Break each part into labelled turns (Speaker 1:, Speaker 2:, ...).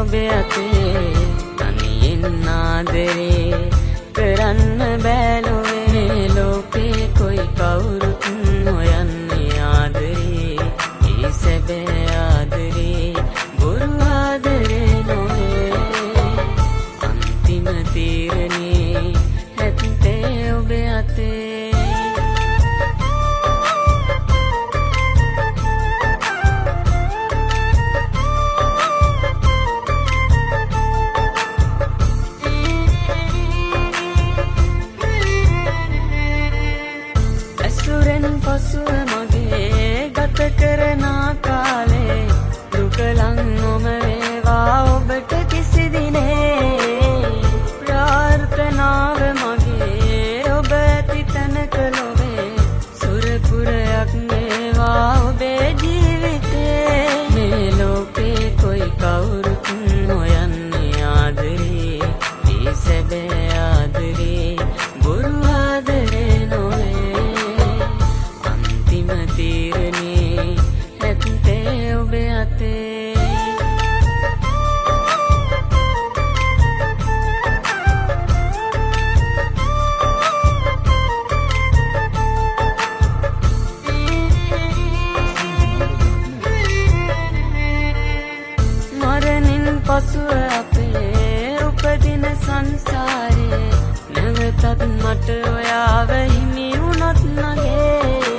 Speaker 1: ඔබේ අතේ තනියෙන් ආදරේ කරන්න බැලුවේ මේ ලෝකේ කොයි කවුරුත් හොයන්නේ ආදරේ ඒ සැබෑ ආදරේ බොරු ආදරේ නොවේ අන්තිම තීරණේ ඇත්තේ ඔබේ අතේ පසුව මගේ ගත කරන කාලේ දුක ලං නොම වේවා ඔබට කිසි දිනේ ප්‍රාර්ථනාව මගේ ඔබ ඇති තැනක ලොවේ සුරපුරයක් වේවා ඔබේ ජීවිතේ මේ ලෝකේ කොයි කවුරුත් හොයන්නේ ආදරේ ඒ සැබෑ ආදරේ බොරු ආදරේ නොවේ තීරණේ ඇත්තේ ඔබේ අතේ මරණින් පසුව අපේ උපදින සංසාරේ නැවතත් මට ඔයාව හිමි වුණොත් නගේ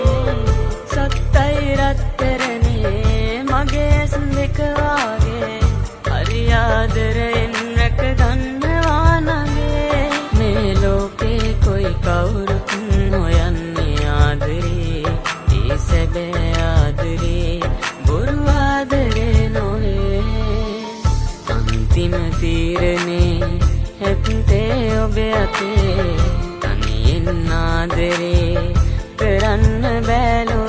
Speaker 1: හරි ආදරයෙන් රැක ගන්නවා නගේ මේ ලෝකේ කොයි කවුරුත් හොයන්නේ ආදරේ ඒ සැබෑ ආදරේ බොරු ආදරේ නොවේ අන්තිම තීරණේ ඇත්තේ ඔබේ අතේ තනියෙන් ආදරේ කරන්න බැලුවේ